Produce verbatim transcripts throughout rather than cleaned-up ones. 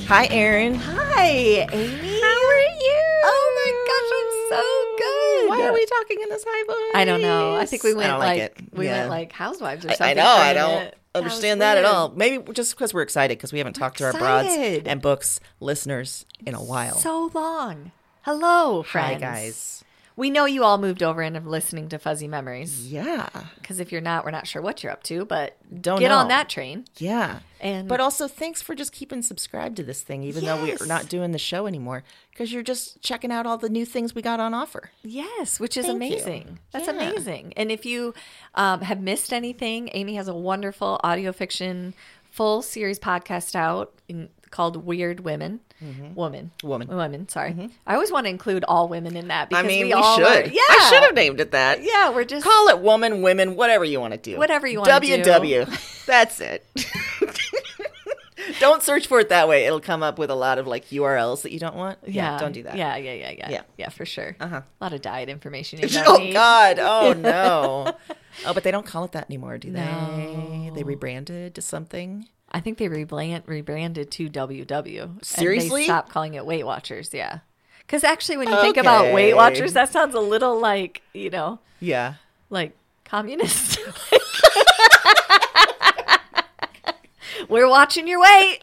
Hi, Erin. Hi, Amy. How are you? Oh my gosh, I'm so good. Why are we talking in this high voice? I don't know. I think we went I don't like, like it. we Yeah. went like housewives or I, something. I know. for a I don't minute. understand that, that, was at all. weird. Maybe just because we're excited because we haven't talked to our broads excited. and books listeners in a while. So long. Hello, friends. Hi, guys. We know you all moved over and are listening to Fuzzy Memories. Yeah. Because if you're not, we're not sure what you're up to, but Don't get know. on that train. Yeah. And But also, thanks for just keeping subscribed to this thing, even though Yes. we're not doing the show anymore, because you're just checking out all the new things we got on offer. Yes, which is Thank you. amazing. That's Yeah. amazing. And if you um, have missed anything, Amy has a wonderful audio fiction full series podcast out in, called Weird Women. Mm-hmm. Woman. Woman. Women, sorry. I always want to include all women in that because I mean, we, we, all should. Are, yeah. I should have named it that. Yeah, we're just Call it woman, women, whatever you want to do. Whatever you wanna do. W W. That's it. Don't search for it that way. It'll come up with a lot of like U R Ls that you don't want. Yeah, don't do that. Yeah, yeah, yeah, yeah. Yeah. Yeah, for sure. Uh-huh. A lot of diet information. You don't Oh, need. God. Oh, no. Oh, but they don't call it that anymore, do they? No. They rebranded to something. I think they rebrand, rebranded to W W. And Seriously? they stopped calling it Weight Watchers, yeah. Because actually, when you think about Okay. Weight Watchers, that sounds a little like, you know, Yeah. like communist. We're watching your weight.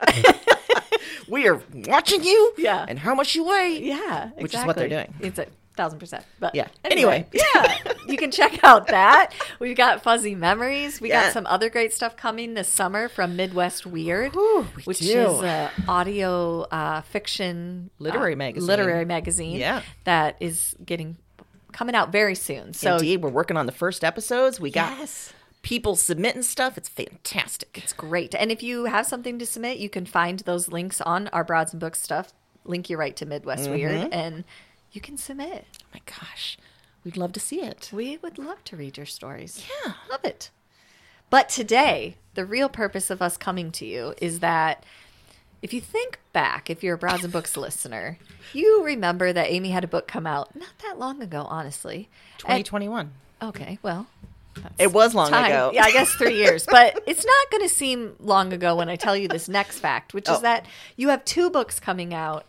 We are watching you. Yeah. And how much you weigh. Yeah, exactly. Which is what they're doing. It's a thousand percent. But Yeah. anyway, Anyway. yeah, you can check out that. We've got Fuzzy Memories. We Yeah. got some other great stuff coming this summer from Midwest Weird, Whew, we which do. is a audio uh, fiction Literary uh, magazine. Literary magazine. Yeah. that is getting coming out very soon. So Indeed, we're working on the first episodes. We got yes. people submitting stuff. It's fantastic. It's great. And if you have something to submit, you can find those links on our Broads and Books stuff. Link you right to Midwest Mm-hmm. Weird, and you can submit. Oh my gosh. We'd love to see it. We would love to read your stories. Yeah. Love it. But today, the real purpose of us coming to you is that if you think back, if you're a Broads and Books listener, you remember that Amy had a book come out not that long ago, honestly. twenty twenty-one. And- okay, well. that's It was long time. ago. Yeah, I guess three years. But it's not going to seem long ago when I tell you this next fact, which Oh. is that you have two books coming out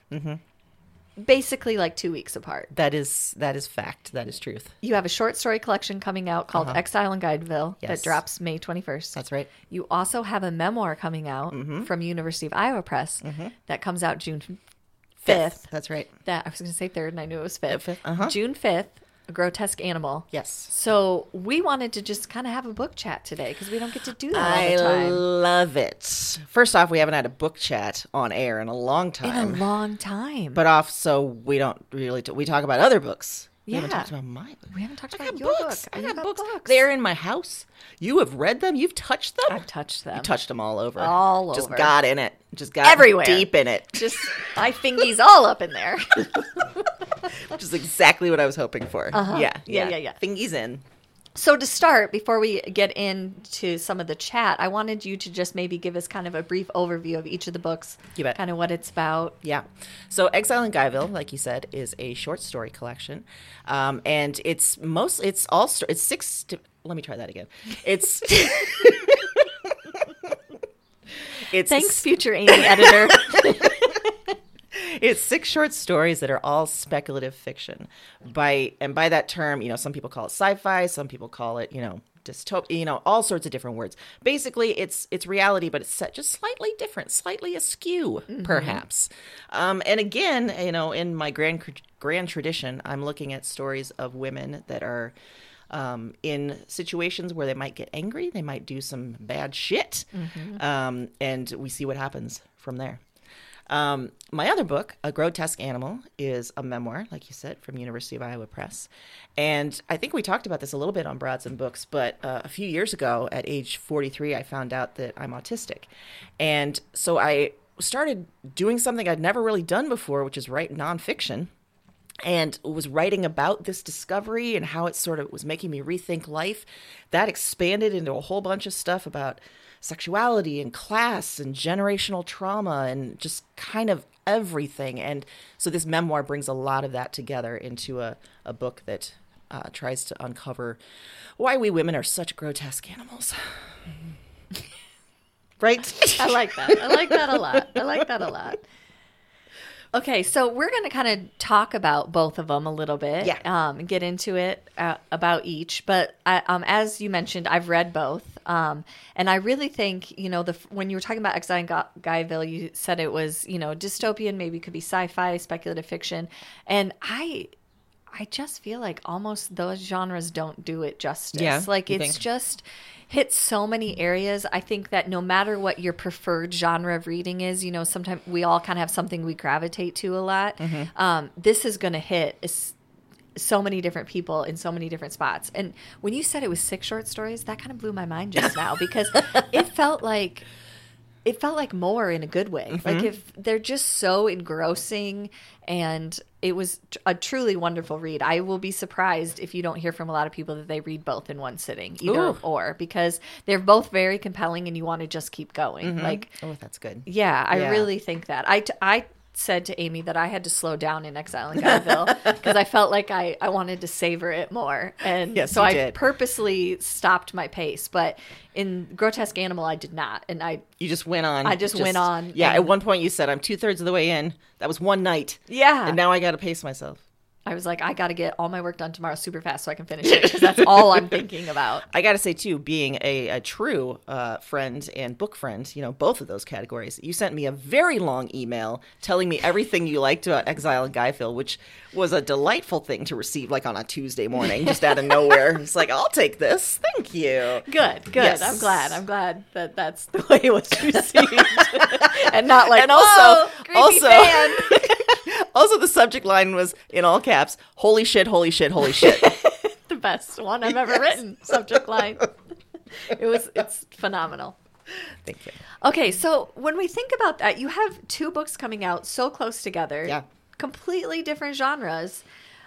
basically like two weeks apart. That is that is fact. That is truth. You have a short story collection coming out called Exile in Guideville Yes. that drops May twenty-first. That's right. You also have a memoir coming out from University of Iowa Press that comes out June fifth. That's right. That I was going to say third, and I knew it was fifth. fifth, uh-huh. June fifth, A Grotesque Animal. Yes. So we wanted to just kind of have a book chat today because we don't get to do that all I the time. love it. First off, we haven't had a book chat on air in a long In time. a long time. But off, so we don't really, t- we talk about other books. We haven't Yeah. talked about my book. we haven't talked I about got your books. book. I You got books. books. They're in my house. You have read them. You've touched them. I've touched them. You touched them all over. All Just over. got in it. Just got Everywhere. deep in it. Just my fingies all up in there. Which is exactly what I was hoping for. Uh-huh. Yeah, Yeah, yeah, yeah. Fingies in. So to start, before we get into some of the chat, I wanted you to just maybe give us kind of a brief overview of each of the books. You bet. Kind of what it's about. Yeah. So Exile in Guyville, like you said, is a short story collection. Um, and it's most, it's all, sto- it's six, st- let me try that again. It's, it's, Thanks, future Amy editor. it's six short stories that are all speculative fiction. By, and by that term, you know, some people call it sci-fi, some people call it, you know, dystopia, you know, all sorts of different words. Basically, it's it's reality, but it's set just slightly different, slightly askew, perhaps. Um, and again, you know, in my grand grand tradition, I'm looking at stories of women that are um, in situations where they might get angry, they might do some bad shit, um, and we see what happens from there. Um, my other book, A Grotesque Animal, is a memoir, like you said, from University of Iowa Press. And I think we talked about this a little bit on Broads and Books, but uh, a few years ago, at age forty-three, I found out that I'm autistic. And so I started doing something I'd never really done before, which is write nonfiction. And was writing about this discovery and how it sort of was making me rethink life. That expanded into a whole bunch of stuff about sexuality and class and generational trauma and just kind of everything. And so this memoir brings a lot of that together into a, a book that uh, tries to uncover why we women are such grotesque animals. Right? I like that. I like that a lot. I like that a lot. Okay, so we're going to kind of talk about both of them a little bit. Yeah. Um, and get into it uh, about each. But I, um, as you mentioned, I've read both. Um, and I really think, you know, the when you were talking about Exile in Gu- Guyville, you said it was, you know, dystopian, maybe could be sci-fi, speculative fiction. And I... I just feel like almost those genres don't do it justice. Yeah, like you it's think? just hits so many areas. I think that no matter what your preferred genre of reading is, you know, sometimes we all kind of have something we gravitate to a lot. Mm-hmm. Um, this is going to hit s- so many different people in so many different spots. And when you said it was six short stories, that kind of blew my mind just now because it felt like it felt like more in a good way. Mm-hmm. Like if they're just so engrossing, and it was a truly wonderful read. I will be surprised if you don't hear from a lot of people that they read both in one sitting, either Ooh. or, because they're both very compelling and you want to just keep going. Mm-hmm. Like, Oh, that's good. yeah, I Yeah. really think that. I, t- I said to Amy that I had to slow down in Exile in Guyville because I felt like I, I wanted to savor it more. And Yes, so you I did. purposely stopped my pace. But in Grotesque Animal, I did not. And I, You just went on. I just went on, Yeah. and- At one point, you said, "I'm two thirds of the way in." That was one night. yeah. And now I got to pace myself. I was like, I got to get all my work done tomorrow super fast so I can finish it because that's all I'm thinking about. I got to say, too, being a, a true uh, friend and book friend, you know, both of those categories, you sent me a very long email telling me everything you liked about Exile in Guyville, which was a delightful thing to receive, like on a Tuesday morning, just out of nowhere. It's like, I'll take this. Thank you. Good, good. Yes. I'm glad. I'm glad that that's the way it was received, and not like And also- "Whoa, creepy also- fan." Also, the subject line was in all caps, "Holy shit, holy shit, holy shit." The best one I've ever written. Subject line. It was. It's phenomenal. Thank you. Okay, so when we think about that, you have two books coming out so close together. Yeah. Completely different genres.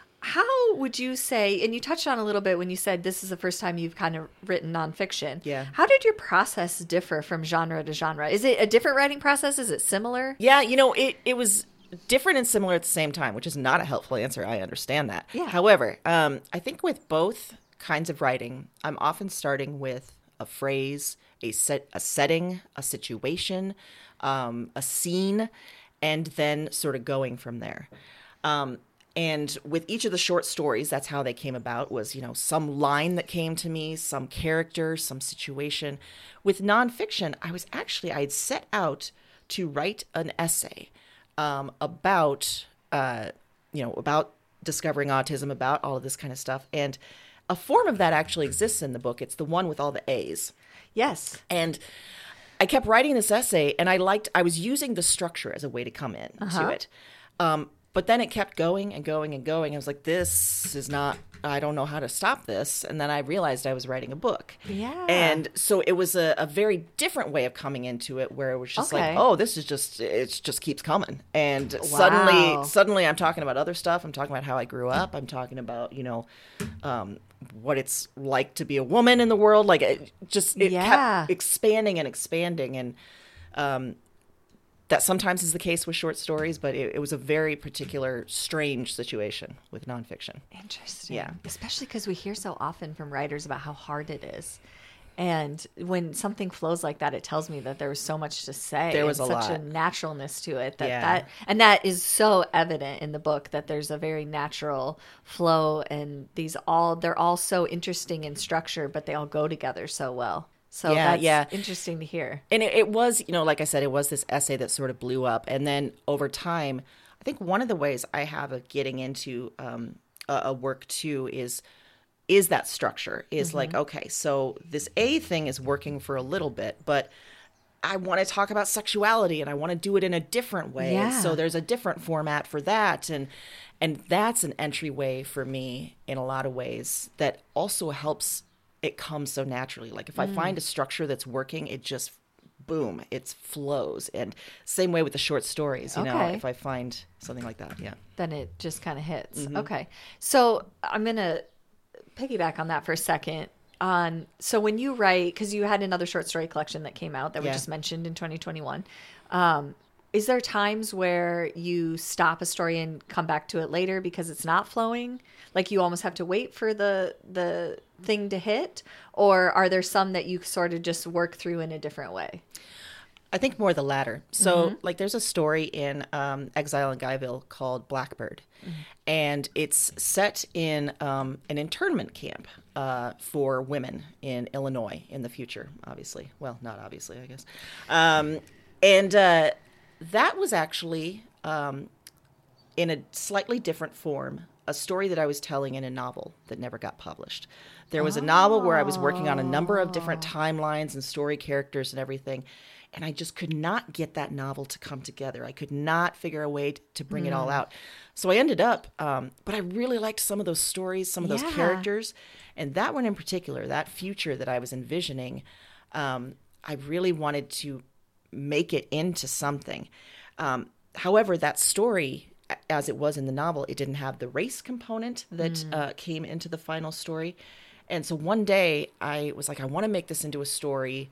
How would you say, and you touched on a little bit when you said this is the first time you've kind of written nonfiction. Yeah. How did your process differ from genre to genre? Is it a different writing process? Is it similar? Yeah, you know, it, it was different and similar at the same time, which is not a helpful answer. I understand that. Yeah. However, um, I think with both kinds of writing, I'm often starting with a phrase, a set, a setting, a situation, um, a scene, and then sort of going from there. Um, and with each of the short stories, that's how they came about, was, you know, some line that came to me, some character, some situation. With nonfiction, I was actually, I had set out to write an essay um, about, uh, you know, about discovering autism, about all of this kind of stuff. And a form of that actually exists in the book. It's the one with all the A's. Yes. And I kept writing this essay, and I liked, I was using the structure as a way to come in Uh-huh. to it. Um, but then it kept going and going and going. I was like, this is not, I don't know how to stop this. And then I realized I was writing a book. Yeah. And so it was a, a very different way of coming into it, where it was just Okay. like, oh, this is just, it just keeps coming. And suddenly, Wow. suddenly I'm talking about other stuff. I'm talking about how I grew up. I'm talking about, you know, um, what it's like to be a woman in the world. Like it just, it Yeah. kept expanding and expanding. And, um, that sometimes is the case with short stories, but it, it was a very particular, strange situation with nonfiction. Interesting. Yeah. Especially because we hear so often from writers about how hard it is. And when something flows like that, it tells me that there was so much to say. There was and a such lot. a naturalness to it that, Yeah. that and that is so evident in the book, that there's a very natural flow, and these all they're all so interesting in structure, but they all go together so well. So Yeah, that's yeah. interesting to hear. And it, it was, you know, like I said, it was this essay that sort of blew up. And then over time, I think one of the ways I have of getting into um, a, a work too is is that structure, is like, okay, so this A thing is working for a little bit, but I want to talk about sexuality and I want to do it in a different way. And Yeah. so there's a different format for that. And and that's an entryway for me in a lot of ways that also helps it come so naturally. Like if I find a structure that's working, it just, boom, it flows. And same way with the short stories, you know, Okay. if I find something like that. Yeah. Then it just kind of hits. Mm-hmm. Okay. So I'm going to piggyback on that for a second. On so when you write, because you had another short story collection that came out that we Yeah. just mentioned in twenty twenty-one, um, is there times where you stop a story and come back to it later because it's not flowing? Like you almost have to wait for the the thing to hit? Or are there some that you sort of just work through in a different way? I think more the latter. So, mm-hmm. like, there's a story in um, Exile in Guyville called Blackbird, mm-hmm. and it's set in um, an internment camp uh, for women in Illinois in the future, obviously. Well, not obviously, I guess. Um, and uh, that was actually, um, in a slightly different form, a story that I was telling in a novel that never got published. There was a novel where I was working on a number of different timelines and story characters and everything, and I just could not get that novel to come together. I could not figure a way to bring mm. it all out. So I ended up, um, but I really liked some of those stories, some of those yeah. characters, and that one in particular, that future that I was envisioning, um, I really wanted to make it into something. Um, however, that story, as it was in the novel, it didn't have the race component that mm. uh, came into the final story. And so one day I was like, I want to make this into a story.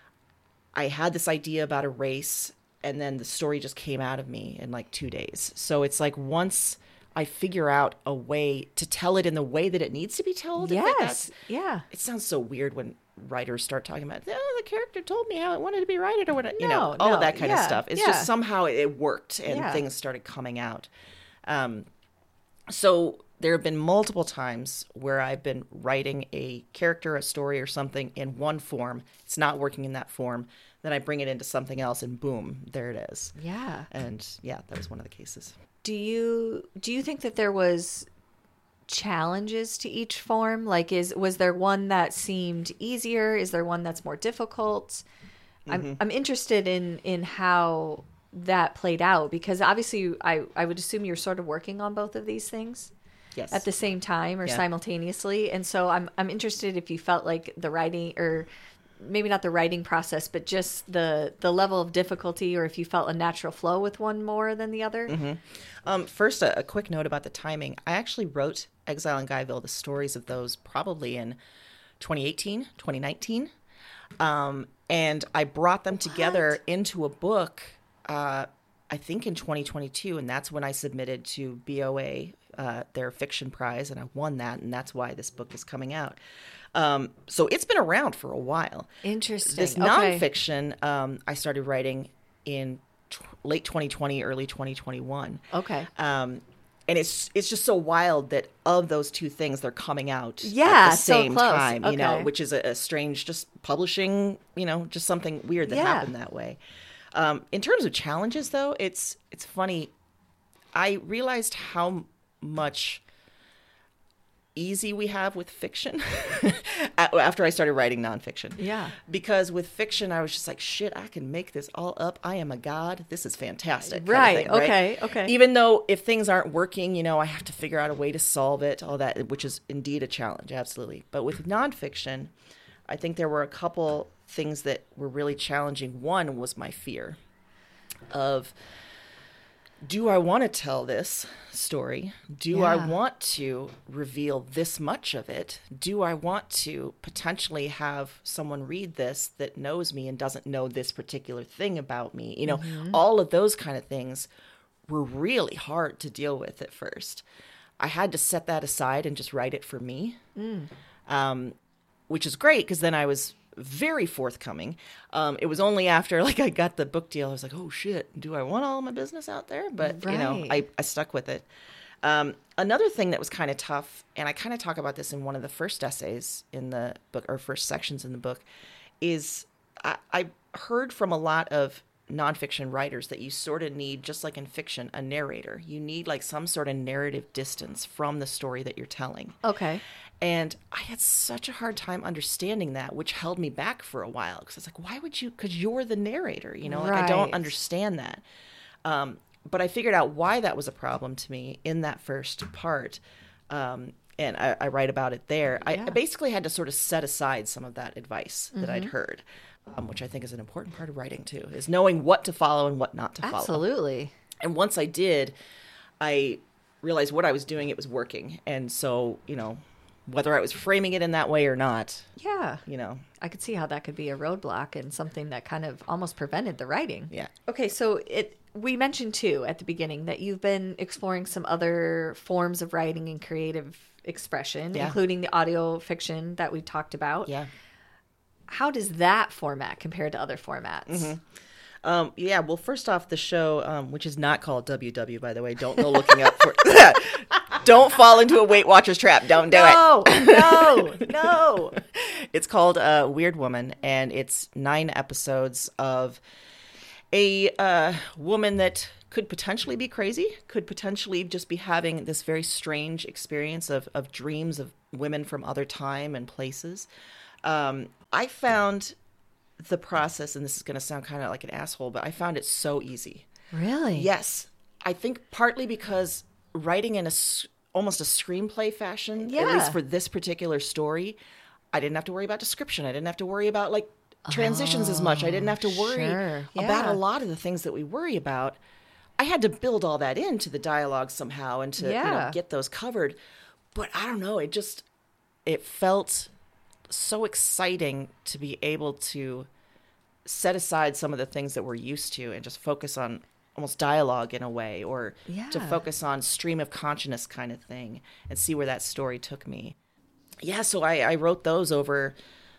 I had this idea about a race, and then the story just came out of me in like two days. So it's like once I figure out a way to tell it in the way that it needs to be told. Yes. Yeah. It sounds so weird when writers start talking about, oh, the character told me how it wanted to be written or whatever, you no, know, all no, of that kind yeah, of stuff. It's yeah. just somehow it worked and yeah. things started coming out. Um, so there have been multiple times where I've been writing a character, a story or something in one form. It's not working in that form. Then I bring it into something else and boom, there it is. Yeah. And yeah, that was one of the cases. Do you, do you think that there was challenges to each form? Like, is was there one that seemed easier? Is there one that's more difficult? Mm-hmm. I'm I'm interested in in how that played out, because obviously I I would assume you're sort of working on both of these things yes. at the same time or yeah. simultaneously, and so I'm I'm interested if you felt like the writing, or maybe not the writing process, but just the the level of difficulty, or if you felt a natural flow with one more than the other. Mm-hmm. Um, first, a, a quick note about the timing. I actually wrote Exile in Guyville, the stories of those, probably in twenty eighteen, twenty nineteen. Um, and I brought them together what? into a book, uh, I think in twenty twenty-two. And that's when I submitted to B O A, uh, their fiction prize, and I won that. And that's why this book is coming out. Um, so it's been around for a while. Interesting. This okay. nonfiction, um, I started writing in t- late twenty twenty, early twenty twenty-one. Okay. Um, and it's it's just so wild that of those two things, they're coming out yeah, at the same so close. time, okay. you know, which is a, a strange, just publishing, you know, just something weird that yeah. happened that way. Um, in terms of challenges, though, it's it's funny. I realized how much easy we have with fiction after I started writing nonfiction. Yeah. Because with fiction, I was just like, shit, I can make this all up. I am a god. This is fantastic. Right. Kind of thing, okay. Right? Okay. Even though if things aren't working, you know, I have to figure out a way to solve it, all that, which is indeed a challenge. Absolutely. But with nonfiction, I think there were a couple things that were really challenging. One was my fear of, do I want to tell this story? Do yeah. I want to reveal this much of it? Do I want to potentially have someone read this that knows me and doesn't know this particular thing about me? You know, mm-hmm. all of those kind of things were really hard to deal with at first. I had to set that aside and just write it for me, mm. um, which is great because then I was very forthcoming. Um, it was only after like I got the book deal, I was like, oh shit, do I want all my business out there? But right. you know, I, I stuck with it. Um, another thing that was kind of tough, and I kind of talk about this in one of the first essays in the book, or first sections in the book, is I, I heard from a lot of nonfiction writers that you sort of need, just like in fiction, a narrator. You need like some sort of narrative distance from the story that you're telling. Okay. And I had such a hard time understanding that, which held me back for a while. Because I was like, why would you? Because you're the narrator, you know? Like, right. I don't understand that. Um, but I figured out why that was a problem to me in that first part. Um, and I, I write about it there. Yeah. I, I basically had to sort of set aside some of that advice that mm-hmm. I'd heard, um, which I think is an important part of writing, too, is knowing what to follow and what not to follow. Absolutely. And once I did, I realized what I was doing, it was working. And so, you know, whether I was framing it in that way or not. Yeah. You know. I could see how that could be a roadblock and something that kind of almost prevented the writing. Yeah. Okay, so it we mentioned too at the beginning that you've been exploring some other forms of writing and creative expression, yeah. including the audio fiction that we talked about. Yeah. How does that format compare to other formats? Mm-hmm. Um, yeah, well, first off, the show, um, which is not called W W, by the way, don't go looking up for Don't fall into a Weight Watchers trap. Don't do no, it. No, no, no. It's called uh, Weird Woman, and it's nine episodes of a uh, woman that could potentially be crazy, could potentially just be having this very strange experience of, of dreams of women from other time and places. Um, I found the process, and this is going to sound kind of like an asshole, but I found it so easy. Really? Yes. I think partly because writing in a almost a screenplay fashion, yeah. at least for this particular story, I didn't have to worry about description. I didn't have to worry about like transitions oh, as much. I didn't have to worry sure. yeah. about a lot of the things that we worry about. I had to build all that into the dialogue somehow and to yeah. you know, get those covered. But I don't know, it just, it felt so exciting to be able to set aside some of the things that we're used to and just focus on almost dialogue in a way, or yeah. to focus on stream of consciousness kind of thing and see where that story took me. Yeah, so I, I wrote those over,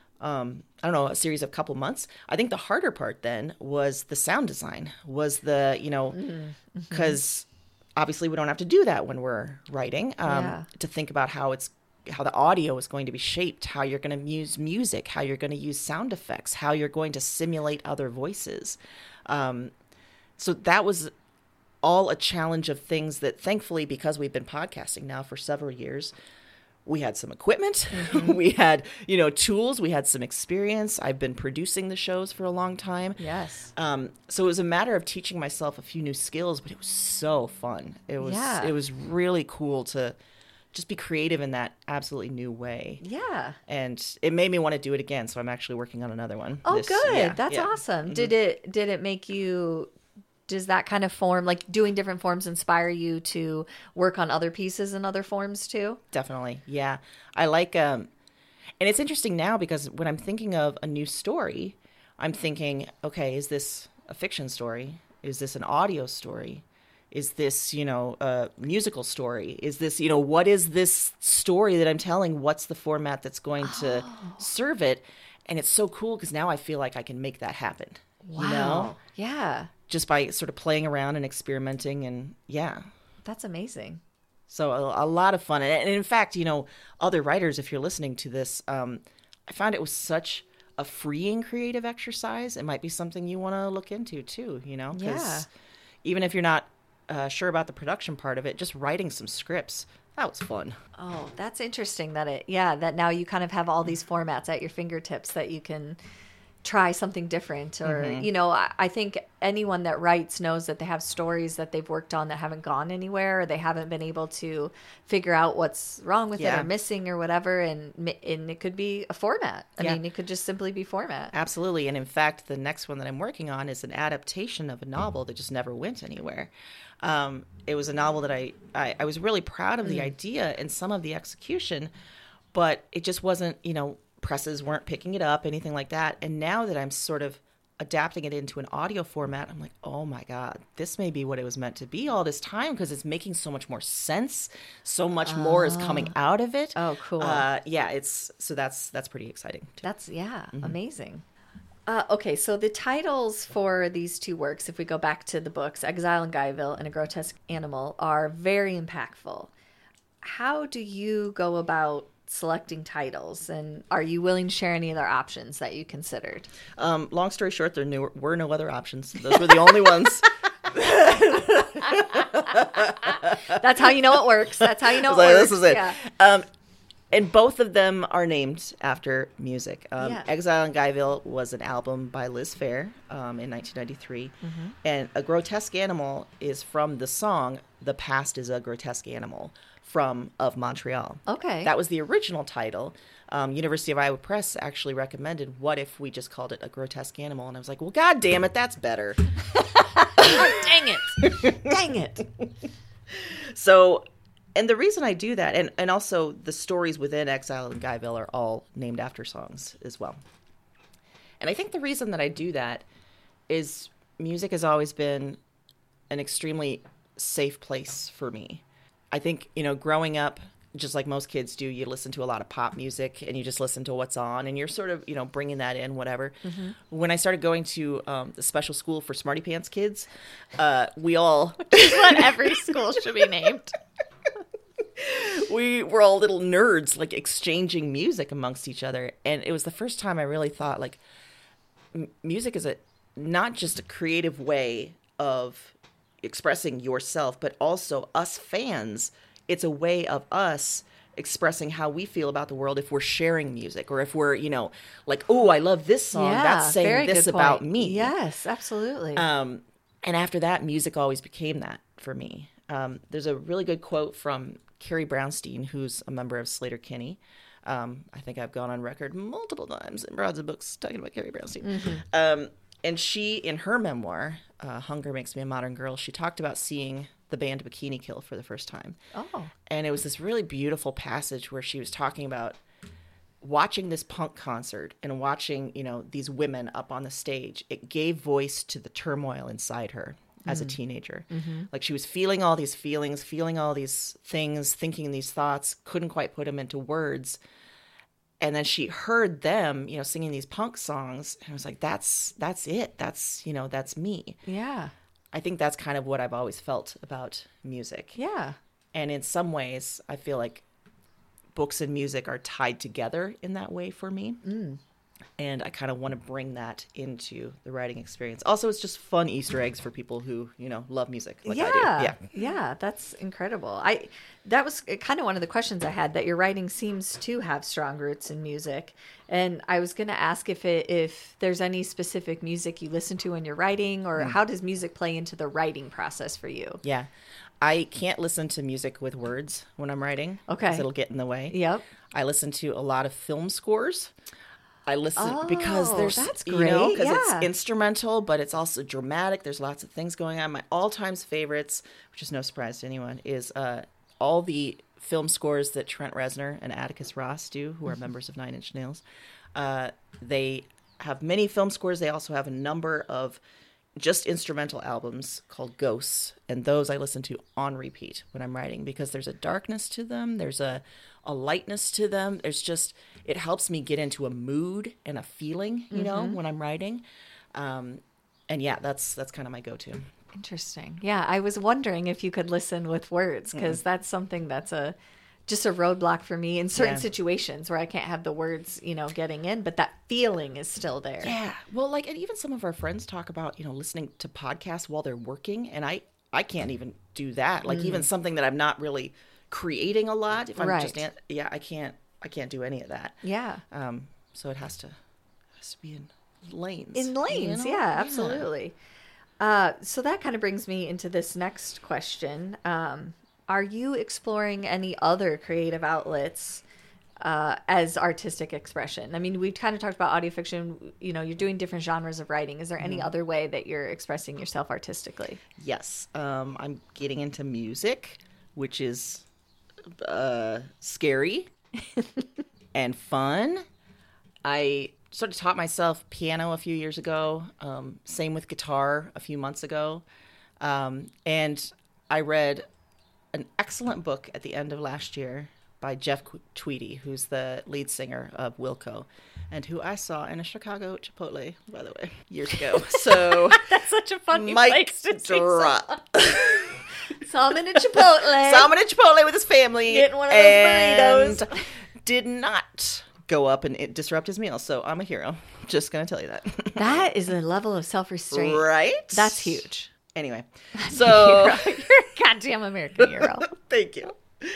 um, I don't know, a series of couple months. I think the harder part then was the sound design, was the, you know, because mm-hmm. obviously we don't have to do that when we're writing, um, yeah. to think about how it's, how the audio is going to be shaped, how you're going to use music, how you're going to use sound effects, how you're going to simulate other voices. Um, so that was all a challenge of things that thankfully, because we've been podcasting now for several years, we had some equipment, mm-hmm. we had, you know, tools, we had some experience. I've been producing the shows for a long time. Yes. Um, so it was a matter of teaching myself a few new skills, but it was so fun. It was, yeah. it was really cool to just be creative in that absolutely new way. Yeah. And it made me want to do it again. So I'm actually working on another one. Oh, this, good. yeah, That's yeah. awesome. Mm-hmm. Did it, did it make you, does that kind of form, like doing different forms, inspire you to work on other pieces in other forms too? Definitely. Yeah. I like, um, and it's interesting now because when I'm thinking of a new story, I'm thinking, okay, is this a fiction story? Is this an audio story? Is this, you know, a musical story? Is this, you know, what is this story that I'm telling? What's the format that's going to oh. serve it? And it's so cool because now I feel like I can make that happen. Wow. You know? Yeah. Just by sort of playing around and experimenting and yeah. That's amazing. So a, a lot of fun. And in fact, you know, other writers, if you're listening to this, um, I found it was such a freeing creative exercise. It might be something you want to look into too, you know? Yeah. Even if you're not uh, sure about the production part of it, just writing some scripts, that was fun. Oh, that's interesting that it, yeah, that now you kind of have all these formats at your fingertips that you can try something different or, mm-hmm. you know, I, I think anyone that writes knows that they have stories that they've worked on that haven't gone anywhere or they haven't been able to figure out what's wrong with yeah. it or missing or whatever. And, and it could be a format. I yeah. mean, it could just simply be format. Absolutely. And in fact, the next one that I'm working on is an adaptation of a novel that just never went anywhere. Um, it was a novel that I, I, I was really proud of the mm. idea and some of the execution, but it just wasn't, you know, presses weren't picking it up, anything like that. And now that I'm sort of adapting it into an audio format, I'm like, oh my God, this may be what it was meant to be all this time because it's making so much more sense. So much oh. more is coming out of it. Oh, cool. Uh, yeah, it's so that's that's pretty exciting too. That's, yeah, mm-hmm. amazing. Uh, okay, so the titles for these two works, if we go back to the books, Exile in Guyville and A Grotesque Animal, are very impactful. How do you go about selecting titles, and are you willing to share any other options that you considered? Um, long story short, there knew, were no other options. Those were the only ones. That's how you know it works. That's how you know it like, works. This is it. Yeah. Um, and both of them are named after music. Um, yeah. Exile in Guyville was an album by Liz Phair um, in nineteen ninety-three. Mm-hmm. And A Grotesque Animal is from the song The Past is a Grotesque Animal from Of Montreal. Okay. That was the original title. Um, University of Iowa Press actually recommended, what if we just called it A Grotesque Animal? And I was like, well, God damn it, that's better. Oh, dang it. Dang it. So, and the reason I do that, and, and also the stories within Exile in Guyville are all named after songs as well. And I think the reason that I do that is music has always been an extremely safe place for me. I think, you know, growing up just like most kids do, you listen to a lot of pop music and you just listen to what's on and you're sort of, you know, bringing that in, whatever. Mm-hmm. When I started going to um, the special school for Smarty Pants kids, uh, we all... Which is what every school should be named. We were all little nerds, like exchanging music amongst each other. And it was the first time I really thought, like, m- music is a not just a creative way of expressing yourself, but also us fans. It's a way of us expressing how we feel about the world if we're sharing music or if we're, you know, like, oh, I love this song. Yeah, That's saying very this good about point. me. Yes, absolutely. Um, and after that, music always became that for me. Um, there's a really good quote from Carrie Brownstein, who's a member of Sleater-Kinney. Um, I think I've gone on record multiple times in Broads and Books talking about Carrie Brownstein. Mm-hmm. Um, and she, in her memoir, uh, Hunger Makes Me a Modern Girl, she talked about seeing the band Bikini Kill for the first time. Oh. And it was this really beautiful passage where she was talking about watching this punk concert and watching, you know, these women up on the stage. It gave voice to the turmoil inside her as mm. a teenager. Mm-hmm. Like she was feeling all these feelings, feeling all these things, thinking these thoughts, couldn't quite put them into words. And then she heard them, you know, singing these punk songs. And I was like, that's, that's it. That's, you know, that's me. Yeah. I think that's kind of what I've always felt about music. Yeah. And in some ways, I feel like books and music are tied together in that way for me. Mm. And I kind of want to bring that into the writing experience. Also, it's just fun Easter eggs for people who, you know, love music like yeah. I do. Yeah. Yeah, that's incredible. I that was kind of one of the questions I had, that your writing seems to have strong roots in music. And I was going to ask if it, if there's any specific music you listen to when you're writing, or mm. how does music play into the writing process for you? Yeah. I can't listen to music with words when I'm writing. Okay. Because it'll get in the way. Yep. I listen to a lot of film scores. I listen oh, because there's, that's great. you know, because yeah. it's instrumental, but it's also dramatic. There's lots of things going on. My all-time favorites, which is no surprise to anyone, is uh, all the film scores that Trent Reznor and Atticus Ross do, who are mm-hmm. members of Nine Inch Nails. Uh, they have many film scores. They also have a number of just instrumental albums called Ghosts, and those I listen to on repeat when I'm writing, because there's a darkness to them. There's a, a lightness to them. There's just, it helps me get into a mood and a feeling, you mm-hmm. know, when I'm writing. Um, and yeah, that's, that's kind of my go-to. Interesting. Yeah. I was wondering if you could listen with words, because mm. that's something that's a, just a roadblock for me in certain yeah. situations where I can't have the words, you know, getting in, but that feeling is still there. Yeah. Well, like, and even some of our friends talk about, you know, listening to podcasts while they're working. And I, I can't even do that. Like mm. even something that I'm not really creating a lot. If I'm right. just, yeah, I can't, I can't do any of that. Yeah. Um, so it has to, it has to be in lanes. In lanes. You know? Yeah, absolutely. Yeah. Uh, so that kind of brings me into this next question. Um, Are you exploring any other creative outlets uh, as artistic expression? I mean, we've kind of talked about audio fiction. You know, you're doing different genres of writing. Is there any mm-hmm. other way that you're expressing yourself artistically? Yes. Um, I'm getting into music, which is uh, scary and fun. I sort of taught myself piano a few years ago. Um, same with guitar a few months ago. Um, and I read an excellent book at the end of last year by Jeff Tweedy, who's the lead singer of Wilco, and who I saw in a Chicago Chipotle, by the way, years ago. So that's such a funny mic place to drop. Saw him in a Chipotle. Saw him in a Chipotle with his family. Getting one of those burritos. Did not go up and it disrupt his meal. So I'm a hero. Just going to tell you that. That is a level of self-restraint. Right? That's huge. Anyway, so you're a goddamn American hero. Thank you.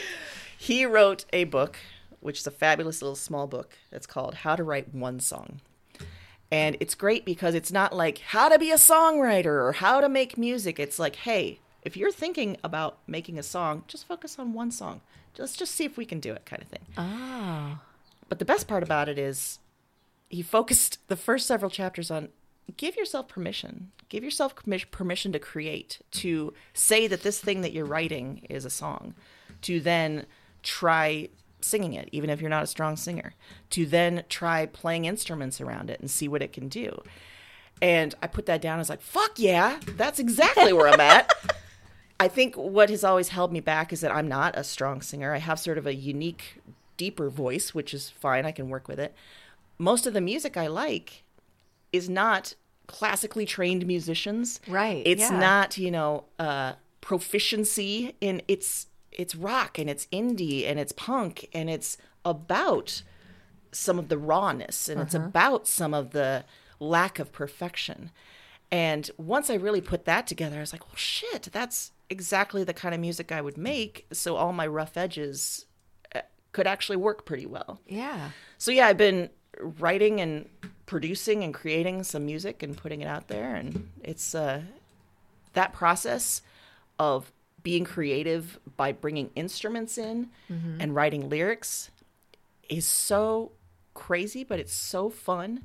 He wrote a book, which is a fabulous little small book. It's called How to Write One Song. And it's great because it's not like how to be a songwriter or how to make music. It's like, hey, if you're thinking about making a song, just focus on one song. Let's just see if we can do it, kind of thing. Oh. But the best part about it is he focused the first several chapters on give yourself permission. Give yourself permission to create, to say that this thing that you're writing is a song, to then try singing it, even if you're not a strong singer, to then try playing instruments around it and see what it can do. And I put that down. I was like, fuck yeah, that's exactly where I'm at. I think what has always held me back is that I'm not a strong singer. I have sort of a unique, deeper voice, which is fine. I can work with it. Most of the music I like is not classically trained musicians. Right. It's yeah. not, you know, uh, proficiency in it's it's rock and it's indie and it's punk and it's about some of the rawness and uh-huh. it's about some of the lack of perfection. And once I really put that together, I was like, well, shit, that's exactly the kind of music I would make. So all my rough edges could actually work pretty well. Yeah. So yeah, I've been writing and producing and creating some music and putting it out there. And it's uh, that process of being creative by bringing instruments in mm-hmm. and writing lyrics is so crazy, but it's so fun.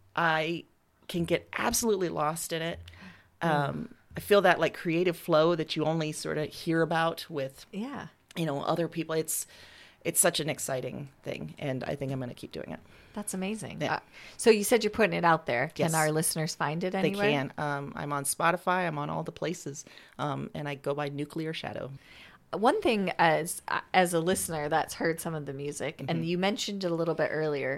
I can get absolutely lost in it. Um, mm. I feel that like creative flow that you only sort of hear about with, yeah, you know, other people. It's it's such an exciting thing, and I think I'm going to keep doing it. That's amazing. Yeah. Uh, so you said you're putting it out there. Can yes. our listeners find it anywhere? They can. Um, I'm on Spotify. I'm on all the places, um, and I go by Nuclear Shadow. One thing as as a listener that's heard some of the music, mm-hmm. and you mentioned it a little bit earlier,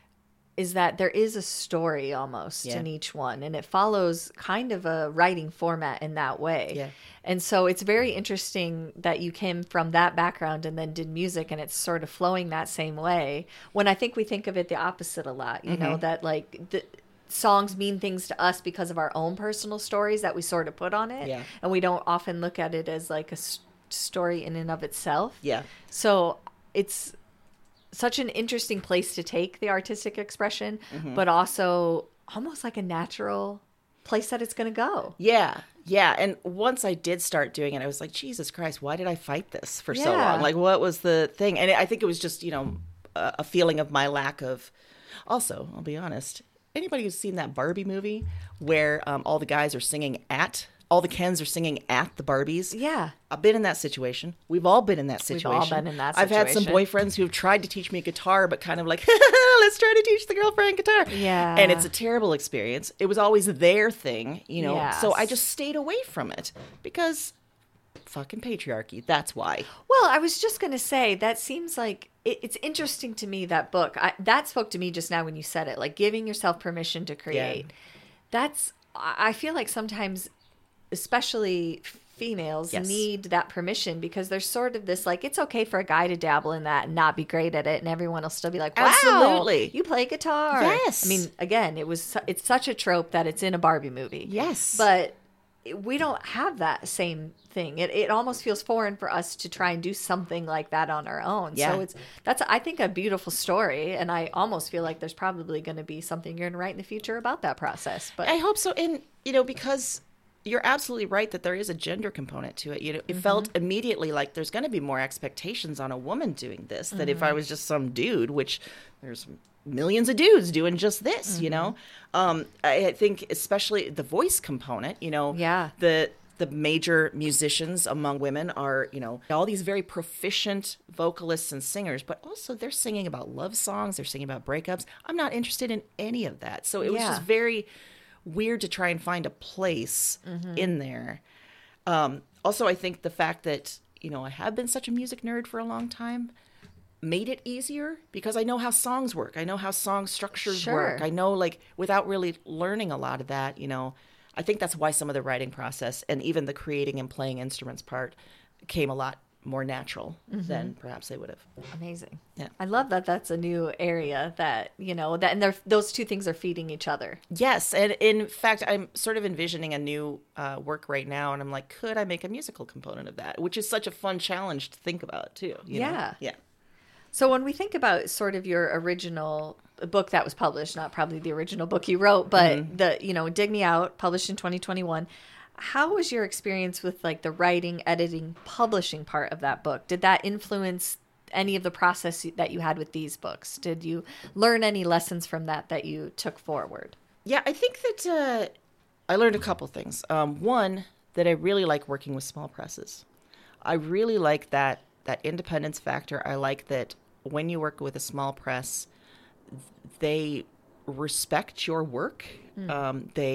is that there is a story almost yeah. in each one, and it follows kind of a writing format in that way. Yeah. And so it's very interesting that you came from that background and then did music, and it's sort of flowing that same way. When I think we think of it the opposite a lot, you mm-hmm. know, that like the songs mean things to us because of our own personal stories that we sort of put on it. Yeah. And we don't often look at it as like a st- story in and of itself. Yeah. So it's such an interesting place to take the artistic expression, mm-hmm. but also almost like a natural place that it's going to go. Yeah. Yeah. And once I did start doing it, I was like, Jesus Christ, why did I fight this for yeah. so long? Like, what was the thing? And I think it was just, you know, a, a feeling of my lack of, also, I'll be honest, anybody who's seen that Barbie movie where um, all the guys are singing at all the Kens are singing at the Barbies. Yeah. I've been in that situation. We've all been in that situation. We've all been in that situation. I've had some boyfriends who've tried to teach me guitar, but kind of like, let's try to teach the girlfriend guitar. Yeah. And it's a terrible experience. It was always their thing, you know. Yes. So I just stayed away from it because fucking patriarchy. That's why. Well, I was just going to say, that seems like, it, it's interesting to me, that book. I, that spoke to me just now when you said it, like giving yourself permission to create. Yeah. That's, I feel like sometimes, especially females, yes. need that permission because there's sort of this like, it's okay for a guy to dabble in that and not be great at it, and everyone will still be like, wow, absolutely, you play guitar. Yes. I mean, again, it was it's such a trope that it's in a Barbie movie. Yes. But we don't have that same thing. It it almost feels foreign for us to try and do something like that on our own. Yeah. So it's that's I think a beautiful story, and I almost feel like there's probably going to be something you're going to write in the future about that process. But I hope so. And you know, because you're absolutely right that there is a gender component to it. You know, it mm-hmm. felt immediately like there's going to be more expectations on a woman doing this than mm-hmm. if I was just some dude, which there's millions of dudes doing just this, mm-hmm. you know? Um, I think especially the voice component, you know, yeah. the the major musicians among women are, you know, all these very proficient vocalists and singers, but also they're singing about love songs, they're singing about breakups. I'm not interested in any of that. So it was yeah. just very weird to try and find a place mm-hmm. in there. Um, also, I think the fact that, you know, I have been such a music nerd for a long time made it easier because I know how songs work. I know how song structures sure. work. I know, like, without really learning a lot of that, you know, I think that's why some of the writing process and even the creating and playing instruments part came a lot more natural mm-hmm. than perhaps they would have. Amazing. Yeah. I love that that's a new area that, you know, that and they're, those two things are feeding each other. Yes. And in fact, I'm sort of envisioning a new uh, work right now. And I'm like, could I make a musical component of that? Which is such a fun challenge to think about too. You yeah. know? Yeah. So when we think about sort of your original book that was published, not probably the original book you wrote, but mm-hmm. the, you know, Dig Me Out, published in twenty twenty-one, how was your experience with like the writing, editing, publishing part of that book? Did that influence any of the process that you had with these books? Did you learn any lessons from that that you took forward? Yeah, I think that uh, I learned a couple things. Um, one, that I really like working with small presses. I really like that that independence factor. I like that when you work with a small press, they respect your work. Mm. Um, they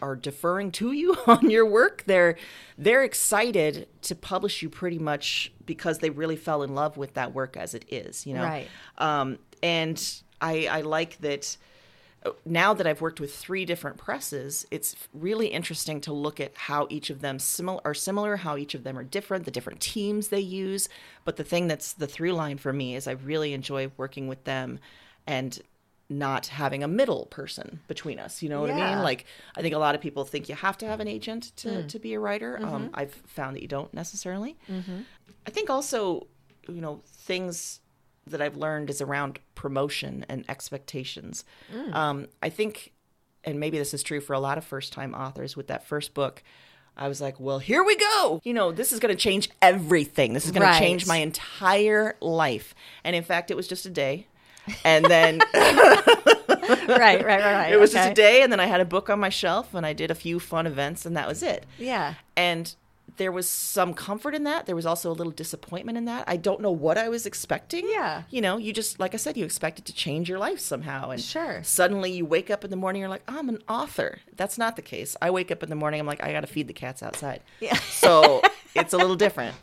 are deferring to you on your work. They're they're excited to publish you pretty much because they really fell in love with that work as it is, you know. Right. Um, and I, I like that. Now that I've worked with three different presses, it's really interesting to look at how each of them simil- are similar, how each of them are different, the different teams they use. But the thing that's the through line for me is I really enjoy working with them and not having a middle person between us. You know what I Yeah. mean? Like, I think a lot of people think you have to have an agent to, Mm. to be a writer. Mm-hmm. Um, I've found that you don't necessarily. Mm-hmm. I think also, you know, things that I've learned is around promotion and expectations. Mm. Um, I think, and maybe this is true for a lot of first-time authors, with that first book, I was like, well, here we go. You know, this is going to change everything. This is going Right. to change my entire life. And in fact, it was just a day. And then right, right, right, right. it was okay. just a day. And then I had a book on my shelf and I did a few fun events and that was it. Yeah. And there was some comfort in that. There was also a little disappointment in that. I don't know what I was expecting. Yeah. You know, you just, like I said, you expect it to change your life somehow. And Sure. suddenly you wake up in the morning, you're like, I'm an author. That's not the case. I wake up in the morning, I'm like, I got to feed the cats outside. Yeah. So it's a little different.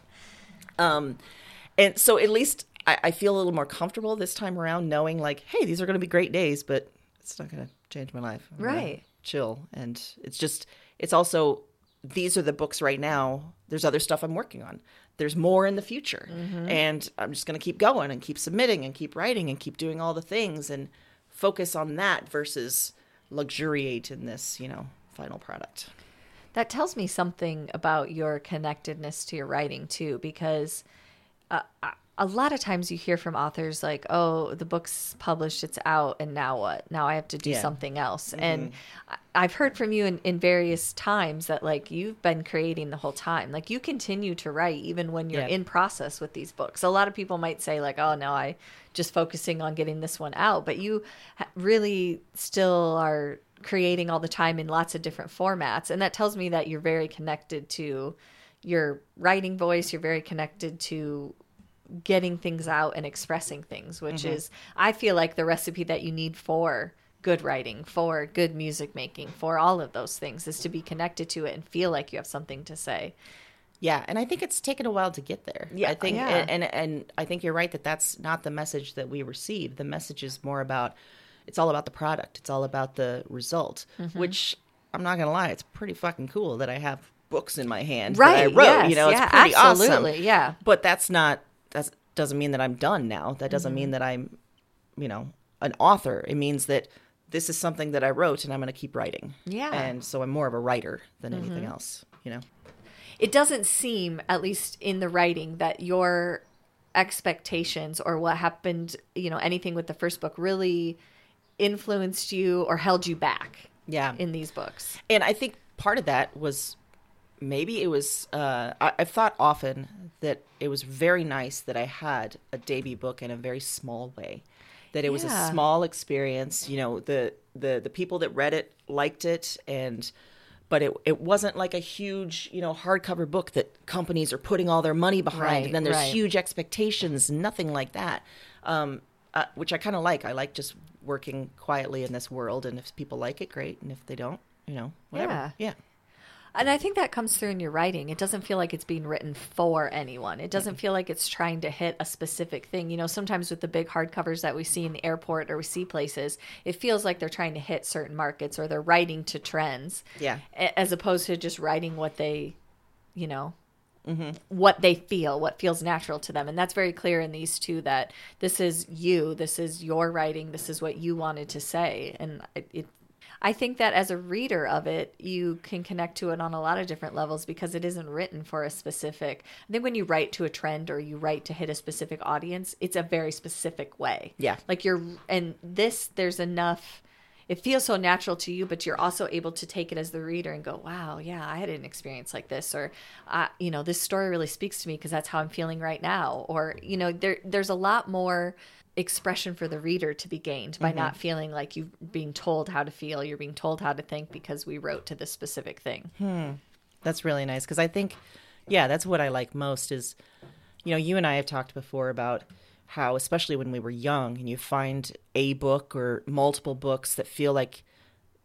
Um, and so at least I, I feel a little more comfortable this time around knowing like, hey, these are going to be great days, but it's not going to change my life. I'm gonna Right. chill. And it's just, it's also, these are the books right now. There's other stuff I'm working on. There's more in the future. Mm-hmm. And I'm just going to keep going and keep submitting and keep writing and keep doing all the things and focus on that versus luxuriate in this, you know, final product. That tells me something about your connectedness to your writing too, because uh, a lot of times you hear from authors like, oh, the book's published, it's out, and now what? Now I have to do Yeah. something else. Mm-hmm. And I- I've heard from you in, in various times that like you've been creating the whole time. Like you continue to write even when you're Yeah. in process with these books. A lot of people might say like, oh, no, I just focusing on getting this one out. But you ha- really still are creating all the time in lots of different formats. And that tells me that you're very connected to your writing voice. You're very connected to getting things out and expressing things, which Mm-hmm. is, I feel like the recipe that you need for good writing, for good music making, for all of those things is to be connected to it and feel like you have something to say. Yeah, and I think it's taken a while to get there. Yeah, I think, yeah. and, and and I think you're right that that's not the message that we receive. The message is more about, it's all about the product. It's all about the result. Mm-hmm. Which I'm not gonna lie, it's pretty fucking cool that I have books in my hand Right. that I wrote. Yes, you know, yeah, it's pretty absolutely. awesome. Yeah. But that's not that doesn't mean that I'm done now. That doesn't Mm-hmm. mean that I'm, you know, an author. It means that this is something that I wrote and I'm gonna keep writing. Yeah. And so I'm more of a writer than Mm-hmm. anything else. You know. It doesn't seem, at least in the writing, that your expectations or what happened, you know, anything with the first book really influenced you or held you back Yeah. in these books. And I think part of that was maybe it was, uh, I, I've thought often that it was very nice that I had a debut book in a very small way, that it was Yeah. a small experience. You know, the, the, the people that read it liked it, and but it it wasn't like a huge, you know, hardcover book that companies are putting all their money behind, Right, and then there's right. huge expectations, nothing like that, um, uh, which I kind of like. I like just working quietly in this world, and if people like it, great, and if they don't, you know, whatever. Yeah. Yeah. And I think that comes through in your writing. It doesn't feel like it's being written for anyone. It doesn't feel like it's trying to hit a specific thing. You know, sometimes with the big hardcovers that we see in the airport or we see places, it feels like they're trying to hit certain markets or they're writing to trends. Yeah. a- As opposed to just writing what they, you know, Mm-hmm. what they feel, what feels natural to them. And that's very clear in these two, that this is you, this is your writing, this is what you wanted to say. And it, it I think that as a reader of it, you can connect to it on a lot of different levels because it isn't written for a specific. I think when you write to a trend or you write to hit a specific audience, it's a very specific way. Yeah. Like you're, and this, there's enough, it feels so natural to you, but you're also able to take it as the reader and go, wow, yeah, I had an experience like this. Or, uh, you know, this story really speaks to me because that's how I'm feeling right now. Or, you know, there there's a lot more expression for the reader to be gained by Mm-hmm. not feeling like you're being told how to feel, you're being told how to think because we wrote to this specific thing. That's really nice because I think, yeah, that's what I like most is, you know, you and I have talked before about how, especially when we were young and you find a book or multiple books that feel like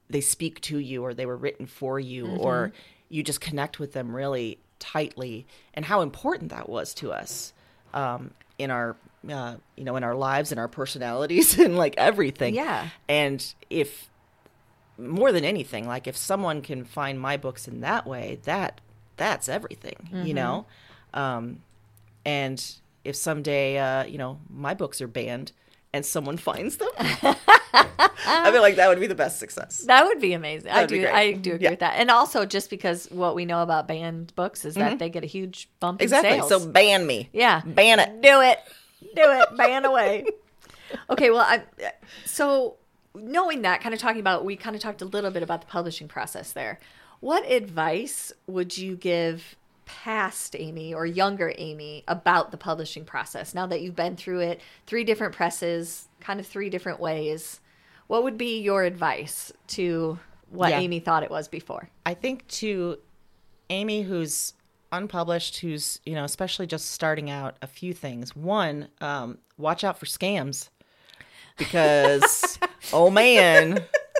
they speak to you, or they were written for you, Mm-hmm. or you just connect with them really tightly, and how important that was to us um, in our, uh, you know, in our lives and our personalities and like everything. Yeah. And if more than anything, like if someone can find my books in that way, that that's everything, Mm-hmm. you know? Um, and if someday, uh, you know, my books are banned and someone finds them, I feel like that would be the best success. That would be amazing. I That'd be do. great. I do agree Yeah. with that. And also, just because what we know about banned books is that they get a huge bump Exactly. in sales. So ban me. yeah, Ban it. Do it. Do it. Ban away. Okay. Well, I. So knowing that, kind of talking about, we kind of talked a little bit about the publishing process there. What advice would you give past Amy or younger Amy about the publishing process now that you've been through it, three different presses, kind of three different ways? What would be your advice to what Yeah. Amy thought it was before? I think to Amy, who's unpublished, who's, you know, especially just starting out, a few things. One, um, watch out for scams, because, oh man,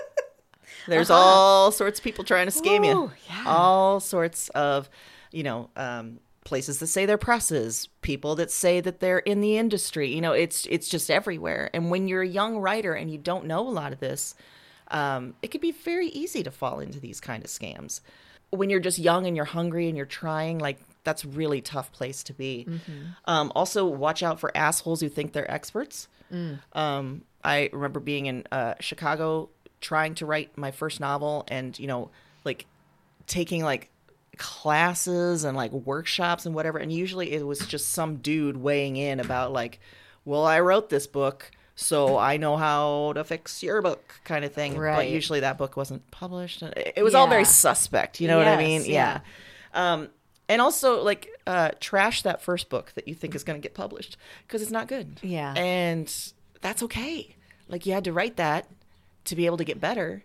there's Uh-huh. all sorts of people trying to scam Ooh, you. yeah. All sorts of, you know, um, places that say they're presses, people that say that they're in the industry. You know, it's it's just everywhere. And when you're a young writer and you don't know a lot of this, um, it could be very easy to fall into these kind of scams. When you're just young and you're hungry and you're trying, like, that's a really tough place to be. Mm-hmm. Um, also, watch out for assholes who think they're experts. Mm. Um, I remember being in uh, Chicago trying to write my first novel, and, you know, like taking like classes and like workshops and whatever. And usually it was just some dude weighing in about like, well, I wrote this book, so I know how to fix your book, kind of thing. But Right. usually that book wasn't published. It was all very Yeah. suspect. You know what I mean? Yes, Yeah. Um, and also, like, uh, trash that first book that you think is going to get published, because it's not good. Yeah. And that's okay. Like, you had to write that to be able to get better.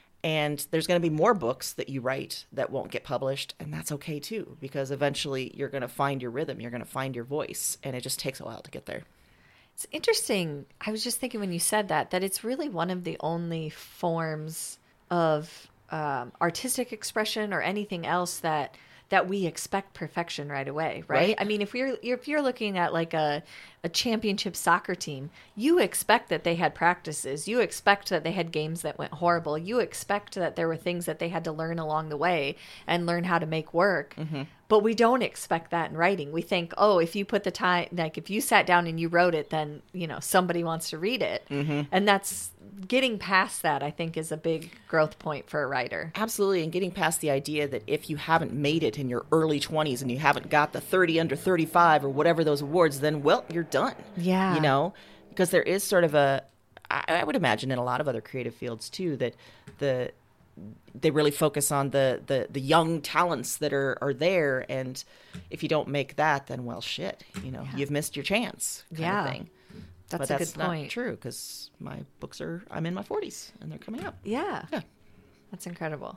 And there's going to be more books that you write that won't get published. And that's okay, too, because eventually you're going to find your rhythm. You're going to find your voice. And it just takes a while to get there. It's interesting. I was just thinking when you said that, that it's really one of the only forms of um, artistic expression or anything else that that we expect perfection right away, right? Right. I mean, if you're if you're looking at like a a championship soccer team, you expect that they had practices. You expect that they had games that went horrible. You expect that there were things that they had to learn along the way and learn how to make work. Mm-hmm. But we don't expect that in writing. We think, oh, if you put the time, like if you sat down and you wrote it, then, you know, somebody wants to read it. Mm-hmm. And that's getting past that, I think, is a big growth point for a writer. Absolutely. And getting past the idea that if you haven't made it in your early twenties and you haven't got the thirty under thirty-five or whatever those awards, then, well, you're done. Yeah. You know, because there is sort of a, I, I would imagine in a lot of other creative fields too, that the, they really focus on the, the, the young talents that are, are there. And if you don't make that, then, well, shit, you know, Yeah. you've missed your chance kind Yeah. of thing. That's but a that's good not point. true, because my books are, I'm in my forties and they're coming out. Yeah. Yeah. That's incredible.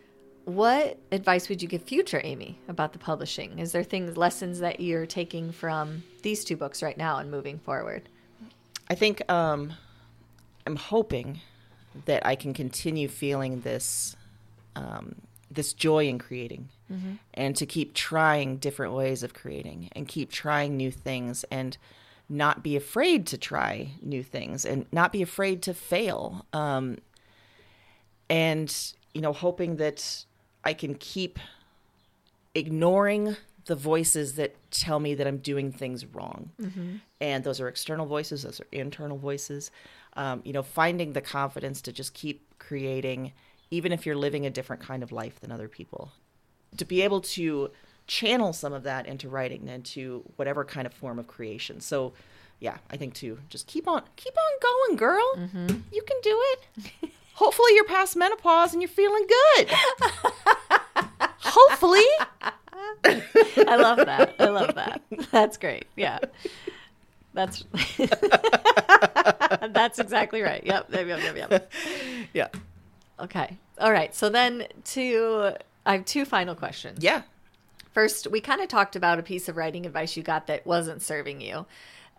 What advice would you give future Amy about the publishing? Is there things, lessons that you're taking from these two books right now and moving forward? I think um, I'm hoping that I can continue feeling this um, this joy in creating, Mm-hmm. and to keep trying different ways of creating and keep trying new things, and not be afraid to try new things and not be afraid to fail. Um, and, you know, hoping that I can keep ignoring the voices that tell me that I'm doing things wrong. Mm-hmm. And those are external voices, those are internal voices. Um, you know, finding the confidence to just keep creating, even if you're living a different kind of life than other people. To be able to channel some of that into writing and to whatever kind of form of creation. So, yeah, I think to just keep on, keep on going, girl. Mm-hmm. You can do it. Hopefully you're past menopause and you're feeling good. Hopefully. I love that. I love that. That's great. Yeah. That's that's exactly right. Yep. Yep. Yep. Yep. Yep. Yeah. Okay. All right. So then to I have two final questions. Yeah. First, we kind of talked about a piece of writing advice you got that wasn't serving you.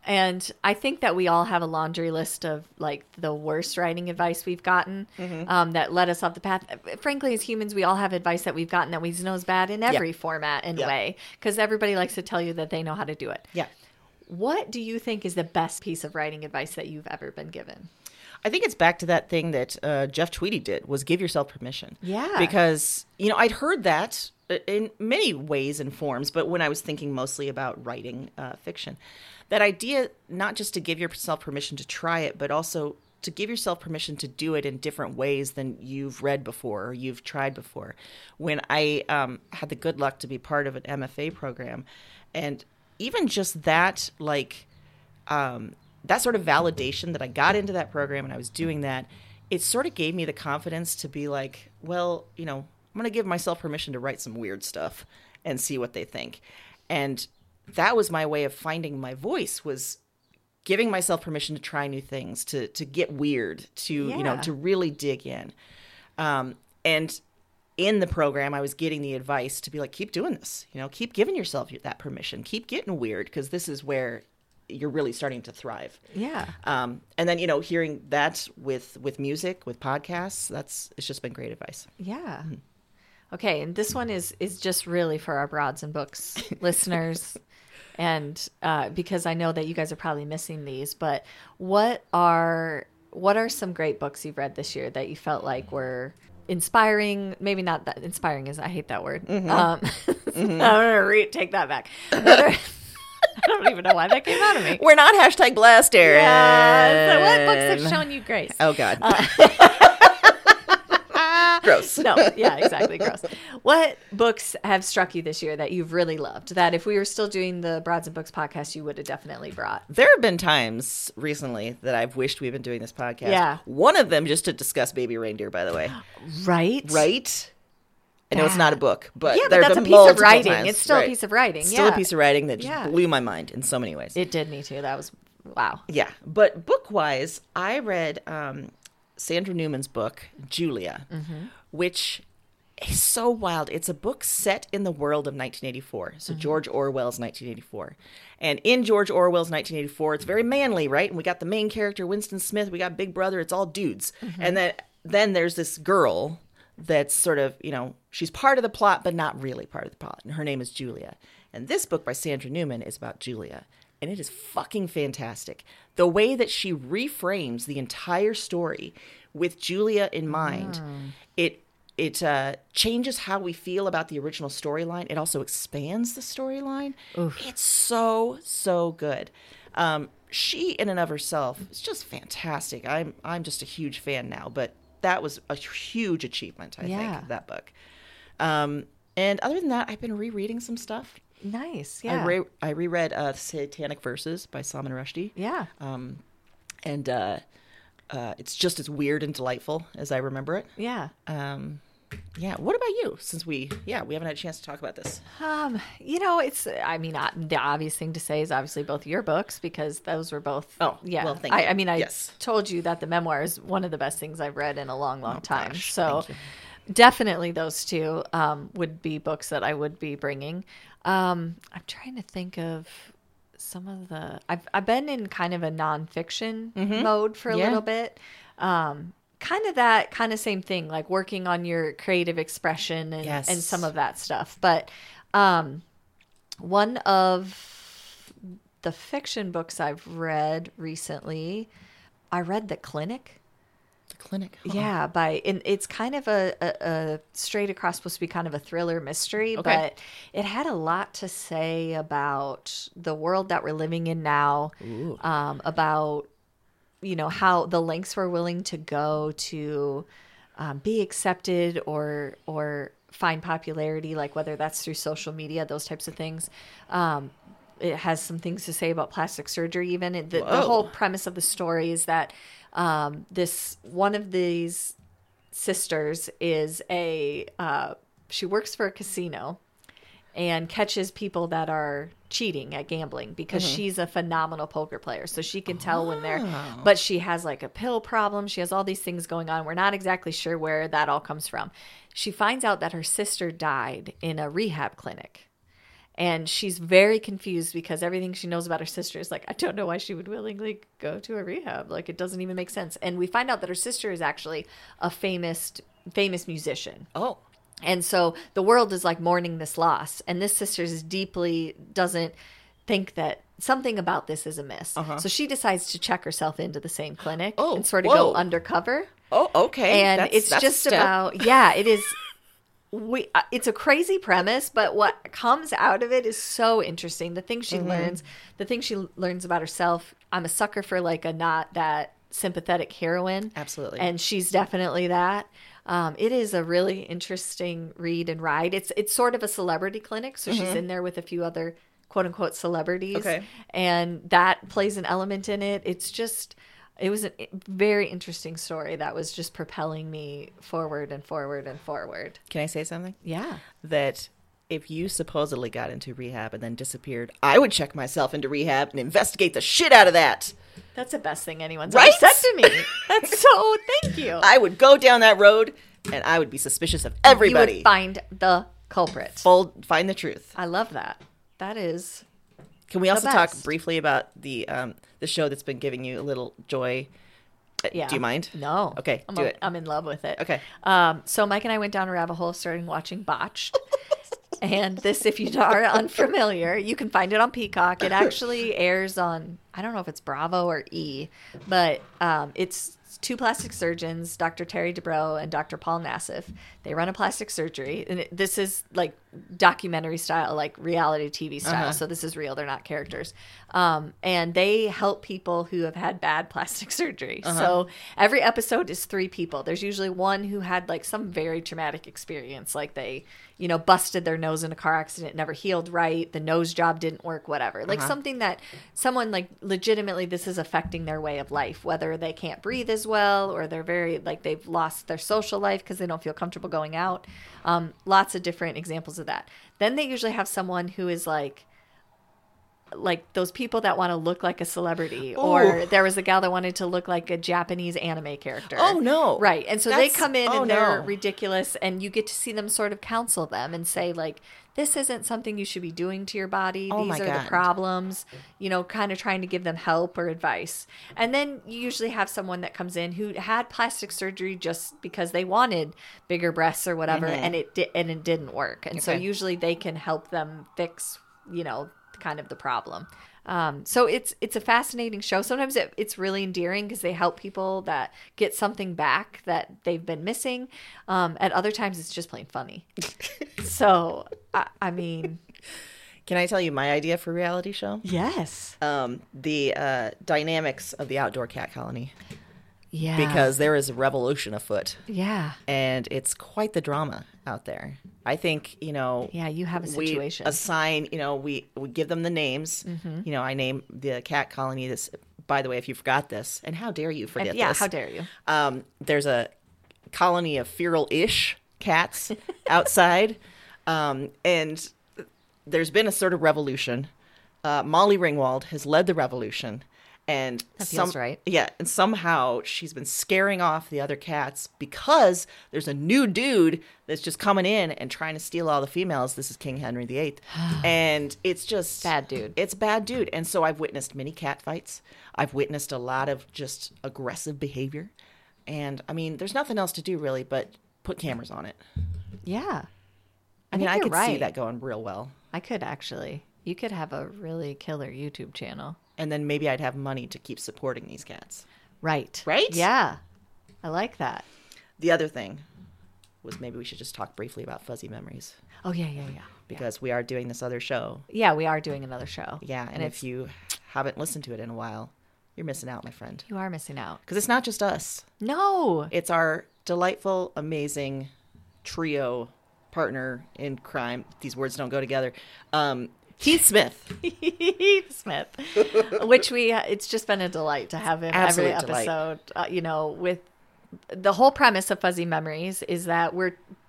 And I think that we all have a laundry list of like the worst writing advice we've gotten Mm-hmm. um, that led us off the path. Frankly, as humans, we all have advice that we've gotten that we know is bad in every Yeah. format and Yeah. way, because everybody likes to tell you that they know how to do it. Yeah. What do you think is the best piece of writing advice that you've ever been given? I think it's back to that thing that uh, Jeff Tweedy did, was give yourself permission. Yeah. Because, you know, I'd heard that in many ways and forms, but when I was thinking mostly about writing uh, fiction, that idea not just to give yourself permission to try it, but also to give yourself permission to do it in different ways than you've read before or you've tried before. When I um, had the good luck to be part of an M F A program, and even just that, like, um, that sort of validation that I got into that program and I was doing that, it sort of gave me the confidence to be like, well, you know, I'm going to give myself permission to write some weird stuff and see what they think. And that was my way of finding my voice, was giving myself permission to try new things, to to get weird, to, you know, Yeah. to really dig in. Um, and in the program, I was getting the advice to be like, keep doing this, you know, keep giving yourself that permission, keep getting weird, because this is where you're really starting to thrive. Yeah. Um, and then, you know, hearing that with, with music, with podcasts, that's, it's just been great advice. Yeah. Okay, and this one is is just really for our Broads and Books listeners, and uh, because I know that you guys are probably missing these. But what are what are some great books you've read this year that you felt like were inspiring? Maybe not that inspiring, is I hate that word. Mm-hmm. Um, I'm gonna re- take that back. What are, I don't even know why that came out of me. We're not hashtag blast, Erin. Yeah. So what books have shown you grace? Oh, God. Uh, Gross. No, yeah, exactly. Gross. What books have struck you this year that you've really loved, that if we were still doing the Broads and Books podcast, you would have definitely brought? There have been times recently that I've wished we'd been doing this podcast. Yeah. One of them just to discuss Baby Reindeer, by the way. Right? Right? I know it's not a book, but Yeah, but there have that's a been piece of multiple writing. times. It's still Right. a piece of writing. Still yeah. a piece of writing that just Yeah. blew my mind in so many ways. It did me too. That was, wow. Yeah. But book-wise, I read um, Sandra Newman's book, Julia, Mm-hmm. which is so wild. It's a book set in the world of nineteen eighty-four. So Mm-hmm. George Orwell's nineteen eighty-four. And in George Orwell's nineteen eighty-four, it's very manly, right? And we got the main character, Winston Smith. We got Big Brother. It's all dudes. Mm-hmm. And then then there's this girl that's sort of, you know, she's part of the plot, but not really part of the plot. And her name is Julia. And this book by Sandra Newman is about Julia. And it is fucking fantastic. The way that she reframes the entire story with Julia in mind, it it uh, changes how we feel about the original storyline. It also expands the storyline. It's so, so good. Um, she in and of herself is just fantastic. I'm I'm just a huge fan now, but that was a huge achievement, I Yeah. think, that book. Um, and other than that, I've been rereading some stuff. Nice. I, Yeah. re- I reread uh, Satanic Verses by Salman Rushdie. yeah. Um, and uh, uh, it's just as weird and delightful as I remember it. Yeah. Um, yeah. What about you? Since we, yeah, we haven't had a chance to talk about this. Um, you know, it's, I mean, uh, the obvious thing to say is obviously both your books, because those were both. Oh, yeah. well, thank I, you. I mean, I Yes. told you that the memoir is one of the best things I've read in a long, long Oh, time. gosh, so thank definitely those two um, would be books that I would be bringing. Um, I'm trying to think of some of the, I've, I've been in kind of a nonfiction mode for a Yeah. little bit. Um, kind of that kind of same thing, like working on your creative expression and, Yes. and some of that stuff. But um, one of the fiction books I've read recently, I read The Clinic. The Clinic. Huh. Yeah, by and it's kind of a, a, a straight across supposed to be kind of a thriller mystery, Okay. but it had a lot to say about the world that we're living in now, Ooh. um, about you know how the lengths we're willing to go to um, be accepted or or find popularity, like whether that's through social media, those types of things. Um, it has some things to say about plastic surgery, even. It, the, the Whoa. whole premise of the story is that um, this one of these sisters is a uh, she works for a casino and catches people that are cheating at gambling because she's a phenomenal poker player. So she can tell when they're, Oh. but she has like a pill problem. She has all these things going on. We're not exactly sure where that all comes from. She finds out that her sister died in a rehab clinic. And she's very confused because everything she knows about her sister is like, I don't know why she would willingly go to a rehab. Like, it doesn't even make sense. And we find out that her sister is actually a famous, famous musician. Oh. And so the world is like mourning this loss. And this sister is deeply doesn't think that something about this is amiss. Uh-huh. So she decides to check herself into the same clinic Oh, and sort of whoa. go undercover. Oh, okay. And That's- it's that's a just step. about, yeah, it is. We, uh, it's a crazy premise, but what comes out of it is so interesting. The things she Mm-hmm. learns, the things she learns about herself. I'm a sucker for like a not that sympathetic heroine. Absolutely. And she's definitely that. Um, it is a really interesting read and ride. It's it's sort of a celebrity clinic, so she's in there with a few other quote unquote celebrities. Okay. And that plays an element in it. It's just it was a very interesting story that was just propelling me forward and forward and forward. Can I say something? Yeah. That if you supposedly got into rehab and then disappeared, I would check myself into rehab and investigate the shit out of that. That's the best thing anyone's Right? ever said to me. That's so thank you. I would go down that road and I would be suspicious of You everybody. would find the culprit. Fold, find the truth. I love that. That is Can we also talk best. briefly about the um, the show that's been giving you a little joy? Uh, yeah. Do you mind? No. Okay, I'm do a- it. I'm in love with it. Okay. Um, so Mike and I went down a rabbit hole starting watching Botched. And this, if you are unfamiliar, you can find it on Peacock. It actually airs on, I don't know if it's Bravo or E, but um, it's two plastic surgeons, Doctor Terry Dubrow and Doctor Paul Nassif. They run a plastic surgery. And it, this is like documentary style, like reality T V style. Uh-huh. So this is real. They're not characters. Um, and they help people who have had bad plastic surgery. Uh-huh. So every episode is three people. There's usually one who had like some very traumatic experience, like they, you know, busted their nose in a car accident, never healed right, the nose job didn't work, whatever. Like Uh-huh. something that someone like legitimately this is affecting their way of life, whether they can't breathe as well or they're very like they've lost their social life because they don't feel comfortable going out. Um, lots of different examples of that. Then they usually have someone who is like like those people that want to look like a celebrity, or Ooh. there was a gal that wanted to look like a Japanese anime character. Oh, no. Right. And so That's- they come in oh, and they're no. ridiculous, and you get to see them sort of counsel them and say like, this isn't something you should be doing to your body. Oh, These my are God. the problems, you know, kind of trying to give them help or advice. And then you usually have someone that comes in who had plastic surgery just because they wanted bigger breasts or whatever, and it di- and it didn't work. And so Okay. usually they can help them fix, you know, kind of the problem. Um, so it's it's a fascinating show. Sometimes it, it's really endearing because they help people that get something back that they've been missing. Um, at other times, it's just plain funny. So, I, I mean, Can I tell you my idea for reality show? yes. Um, the uh, dynamics of the outdoor cat colony. Yeah. Because there is a revolution afoot. Yeah. And it's quite the drama out there. I think, you know, Yeah, you have a we situation. assign, you know, we, we give them the names. Mm-hmm. You know, I name the cat colony this. By the way, if you forgot this, and how dare you forget And- yeah, this? how dare you? Um, there's a colony of feral-ish cats outside, um, and there's been a sort of revolution. Uh, Molly Ringwald has led the revolution, and That feels some- right. Yeah, and somehow she's been scaring off the other cats because there's a new dude that's just coming in and trying to steal all the females. This is King Henry the Eighth, and it's just Bad dude. It's bad dude, and so I've witnessed many cat fights. I've witnessed a lot of just aggressive behavior, and I mean, there's nothing else to do really but put cameras on it. Yeah. I mean, think I you're could see right. that going real well. I could actually. You could have a really killer YouTube channel. And then maybe I'd have money to keep supporting these cats. Right. Right? Yeah. I like that. The other thing was maybe we should just talk briefly about Fuzzy Memories Oh, yeah, yeah, yeah. because we are doing this other show. Yeah, we are doing another show. Yeah, and, And if it's- you haven't listened to it in a while, you're missing out, my friend. You are missing out. Because it's not just us. No. It's our delightful, amazing trio partner in crime. These words don't go together. Um, Heath Smith. Heath Smith, which we it's just been a delight to have him Absolute every delight. episode. Uh, you know, with the whole premise of Fuzzy Memories is that we're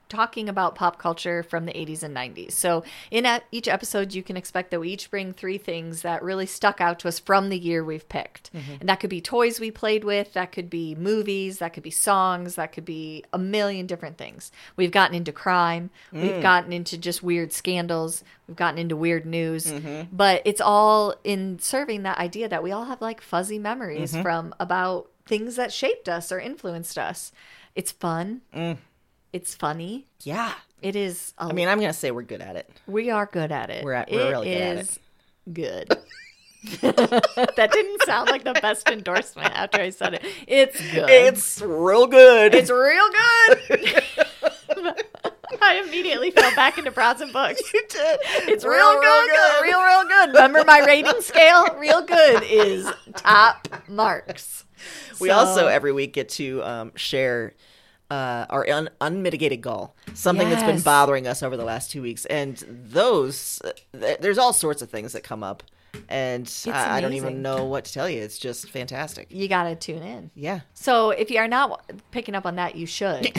talking about pop culture from the eighties and nineties. So in a- each episode, you can expect that we each bring three things that really stuck out to us from the year we've picked. Mm-hmm. And that could be toys we played with, that could be movies, that could be songs, that could be a million different things. We've gotten into crime, mm. we've gotten into just weird scandals, we've gotten into weird news, mm-hmm. but it's all in serving that idea that we all have like fuzzy memories mm-hmm. from about things that shaped us or influenced us. It's fun. Mm. It's funny. Yeah. It is. A, I mean, I'm going to say we're good at it. We are good at it. We're, at, we're it really good at it. Good. That didn't sound like the best endorsement after I said it. It's good. It's real good. It's real good. I immediately fell back into Bras and Books. You did. It's real, real, real good. good. Real, real good. Remember my rating scale? Real good is top marks. We so, also every week get to um, share uh, our un- unmitigated gall, something yes. that's been bothering us over the last two weeks. And those, uh, th- there's all sorts of things that come up. And I, I don't even know what to tell you. It's just fantastic. You got to tune in. Yeah. So if you are not picking up on that, you should.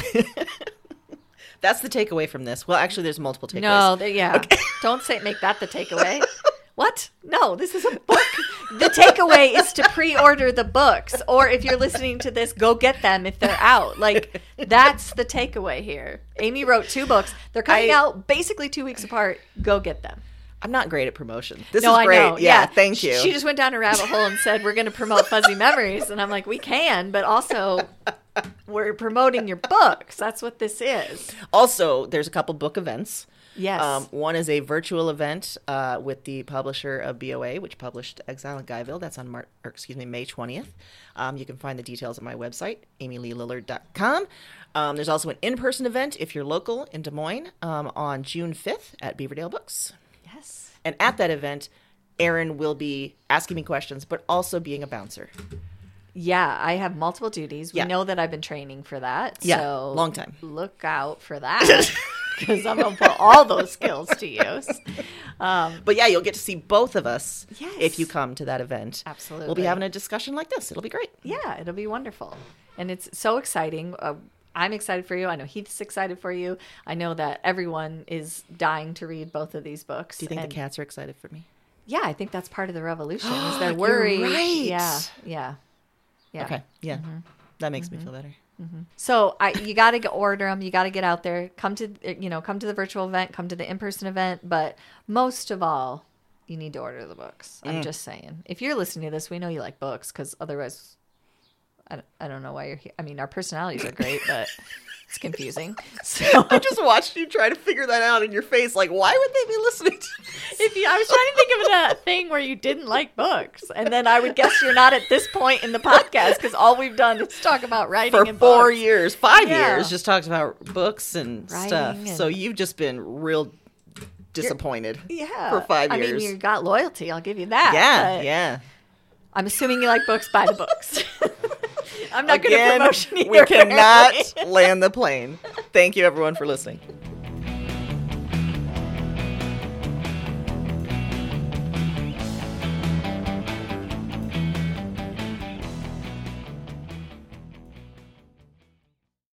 That's the takeaway from this. Well, actually, there's multiple takeaways. No, they, yeah. Okay. Don't say make that the takeaway. What? No, this is a book. The takeaway is to pre-order the books. Or if you're listening to this, go get them if they're out. Like, that's the takeaway here. Amy wrote two books. They're coming I, out basically two weeks apart. Go get them. I'm not great at promotion. This no, is great. I know. Yeah, yeah, thank you. She just went down a rabbit hole and said, we're going to promote Fuzzy Memories. And I'm like, we can, but also we're promoting your books. That's what this is. Also, there's a couple book events. Yes. Um, one is a virtual event uh, with the publisher of B O A, which published Exile in Guyville. That's on Mar- or excuse me, May twentieth. Um, you can find the details on my website, amy lee lillard dot com. Um, there's also an in-person event, if you're local, in Des Moines um, on June fifth at Beaverdale Books. Yes. And at that event, Erin will be asking me questions, but also being a bouncer. Yeah, I have multiple duties. We yeah. know that I've been training for that. Yeah, so long time. Look out for that. Because I'm going to put all those skills to use. Um, but yeah, you'll get to see both of us yes. if you come to that event. Absolutely. We'll be having a discussion like this. It'll be great. Yeah, it'll be wonderful. And it's so exciting. Uh, I'm excited for you. I know Heath's excited for you. I know that everyone is dying to read both of these books. Do you think and the cats are excited for me? Yeah, I think that's part of the revolution. Is they're worried. You're right. Yeah, yeah, yeah. Okay, yeah. Mm-hmm. That makes mm-hmm. me feel better. Mm-hmm. So I, you got to order them. You got to get out there. Come to, you know, come to the virtual event. Come to the in-person event. But most of all, you need to order the books. Mm. I'm just saying. If you're listening to this, we know you like books because otherwise, I don't, I don't know why you're here. I mean, our personalities are great, but it's confusing. So I just watched you try to figure that out in your face. Like, why would they be listening to this? If you, I was trying to think of a thing where you didn't like books, and then I would guess you're not at this point in the podcast because all we've done is talk about writing for and four books. years, five Yeah. years, just talked about books and Writing stuff. and- So you've just been real disappointed. Yeah, for five I years. mean, you got loyalty. I'll give you that. Yeah, but yeah. I'm assuming you like books. Buy the books. I'm not going to Again, promotion either. we cannot land the plane. Thank you, everyone, for listening.